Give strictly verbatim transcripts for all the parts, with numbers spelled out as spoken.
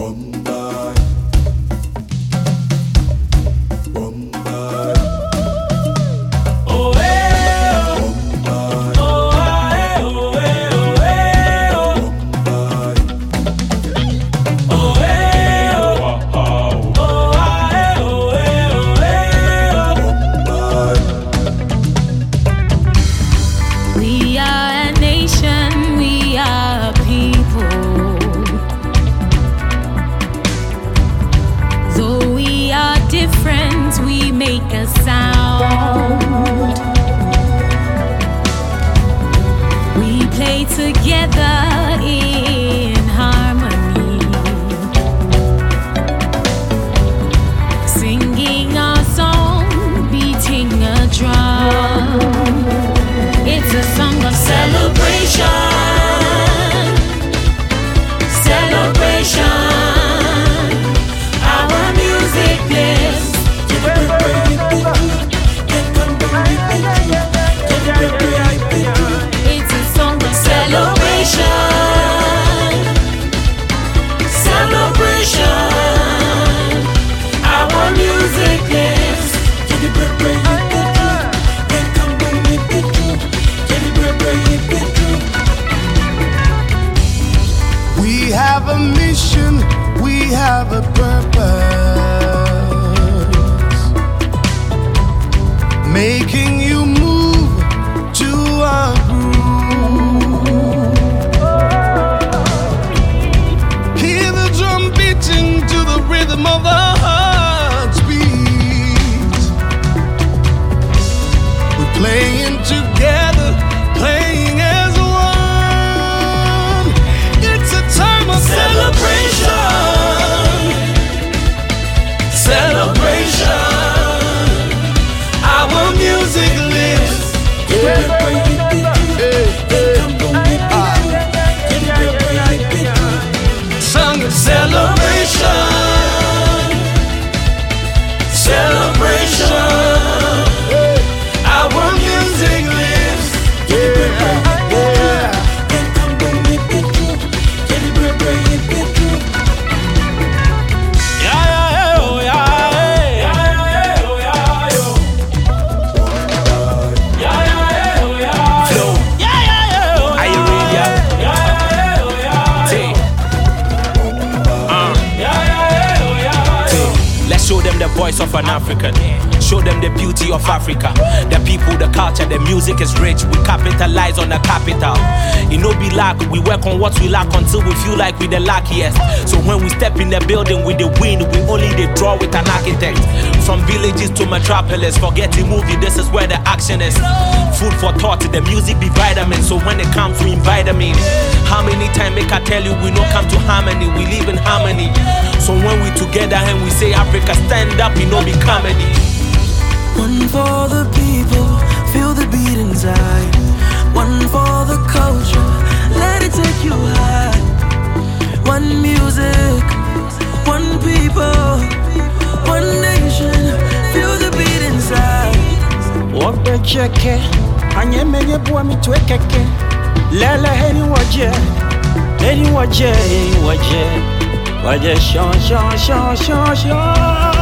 Voice of an African. Show them the beauty of Africa. The people, the culture, the music is rich. We capitalize on the capital. It no be lack. We work on what we lack until we feel like we the luckiest. So when we step in the building with the wind, we only they draw with an architect. From villages to metropolis, forget the movie, this is where the action is. Food for thought, the music be vitamin. So when it comes, we invite them in. How many times make I tell you we no come to harmony, we live in harmony. So when we together and we say Africa stand up, you know be comedy. One for the people, feel the beat inside. One for the culture, let it take you high. One music, one people, one nation, feel the beat inside. What the check, anye menye bua mi twekeke. Lele heni waje, heni waje, heni waje. Waje shon, shon, shon, shon, shon.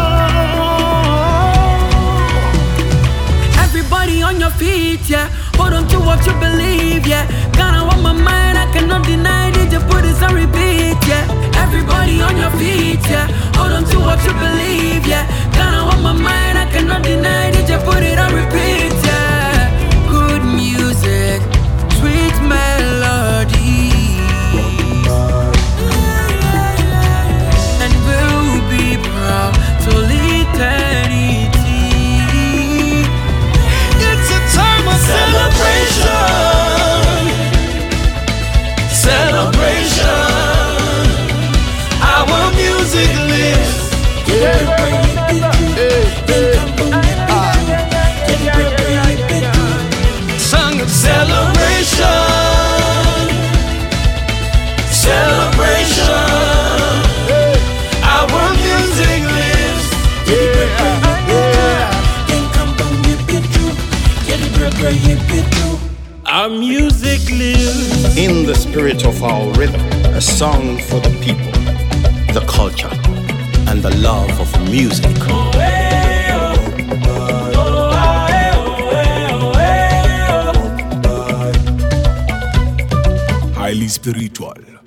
Everybody on your feet, yeah. Hold on to what you believe, yeah. Ghana on my mind, I cannot deny it. You put this on repeat, yeah. Everybody on your feet, yeah. Hold on to what you believe, yeah. Ghana on my mind, I cannot deny it. You put it on repeat, yeah. Good music, sweet melody. And we'll be proud till eternity. Celebration, celebration. Our music lives. Song of celebration, celebration. Our music lives. Our music lives in the spirit of our rhythm, a song for the people, the culture. culture and the love of music. Highly spiritual.